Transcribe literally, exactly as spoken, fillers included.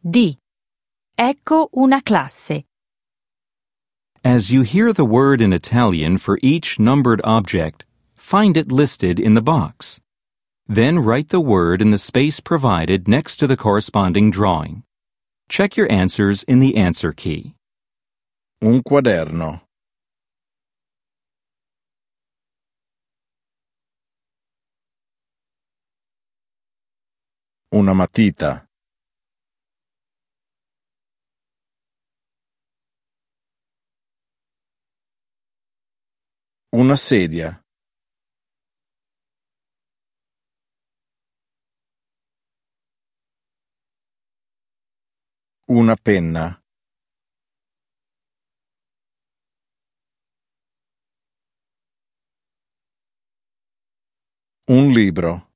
D. Ecco una classe. As you hear the word in Italian for each numbered object, find it listed in the box. Then write the word in the space provided next to the corresponding drawing. Check your answers in the answer key. Un quaderno. Una matita. Una sedia. Una penna. Un libro.